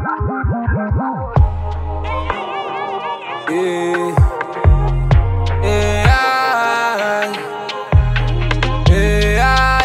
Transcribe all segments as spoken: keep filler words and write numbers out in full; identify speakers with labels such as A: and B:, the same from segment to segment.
A: Yeah. Yeah. Yeah.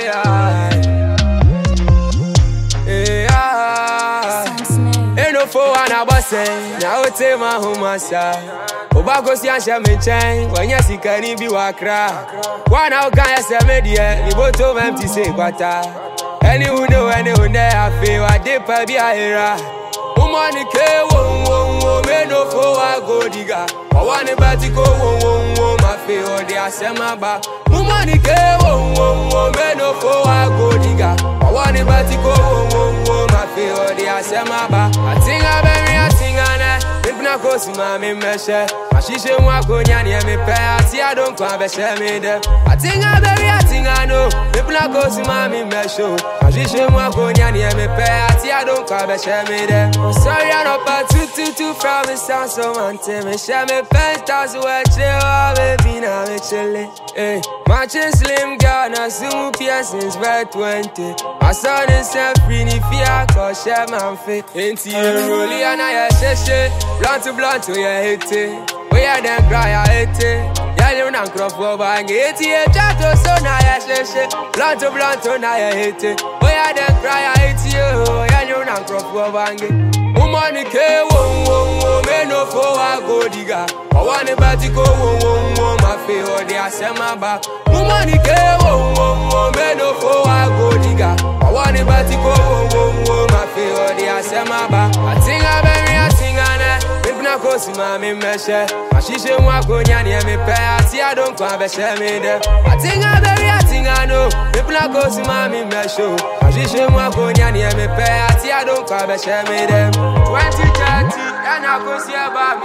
A: Yeah. Ain't no fool and I was saying, now it's a man who must say, Obago si ansha me chain, when you see can be wakra. One out can you say media, you both of empty say quata. Anyone know anyone there, I feel I dip a be a era. Woman, the K, whoa, whoa, whoa, me no fool, I go digga. I want a batty go, whoa, whoa, whoa, my feel, they are semi back. Woman, the K, whoa, whoa, whoa, me no fool, I go digga. I want a batty go, whoa, whoa, whoa, my feel, they are semi back. I think I bury, I think I know. If not, go see my measure. She should walk on your me pay. I see I don't come and share me there. I think I bury, I think I know. If not, go see my measure. She should walk on your me pay. I see I don't come and share me there. I'm sorry, I'm not about two, two, two from the sound. So man, tell me, share me pay. That's what you are, baby. Now I'm chilling. Hey, my chin slim girl, now zoom piercings by twenty. My son is self free, if you are called share my face. Ain't you rolling and I say shit. Blunt to blunt to your hate it. We are then cry, I hate it. Yeah, you don't crop over and get it. Chat to so now, I say shit. Blunt to blunt to now, I hate it. We are then cry, I hate you. Yeah, you don't crop over and get it. Woman, the K, whoa, whoa, whoa, me no fool, I go digga. I want a batty go, whoa, whoa, whoa, my feel, they are send my back. Woman, the K, whoa, whoa, whoa, me no fool, I go digga. I want a batty go, whoa, whoa, whoa, my feel, they are send my back. I think I bury, I think I know. If not, go see my measure. She should walk on your me pay. I see I don't come and share me there. I think I bury, I think I know. If not, go see my measure. She should walk on your me pay. I see I don't come and share me there. Twenty thirty, and I go see about me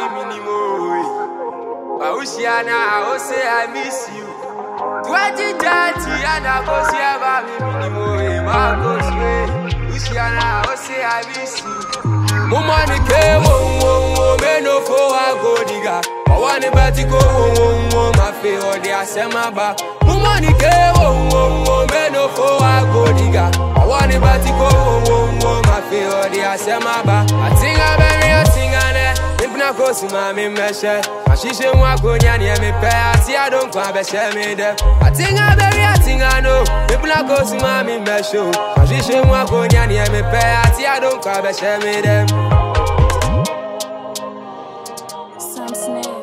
A: minimum. I wish you now, I say I miss you. Twenty thirty, and I go see about me minimum. I go see, wish you now, I say I miss you. Mama ni K, whoa, whoa, whoa, me no fool, I go digga. I want a batty go, whoa, whoa, whoa, my feel, they are send my back. Mama ni K, whoa, whoa, whoa, me no fool, I go digga. I want a batty go, whoa, whoa, whoa, my feel, they are send my back. I think I bury, I think I know. If not, go see my measure. She should walk on your me pay. I see I don't come and share me there. I think I bury, I think I know. If not, go see my measure. She should walk on your me pay. I see I don't come and share me there.
B: Sam Snare.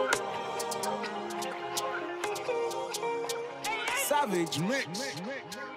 C: Savage Mix.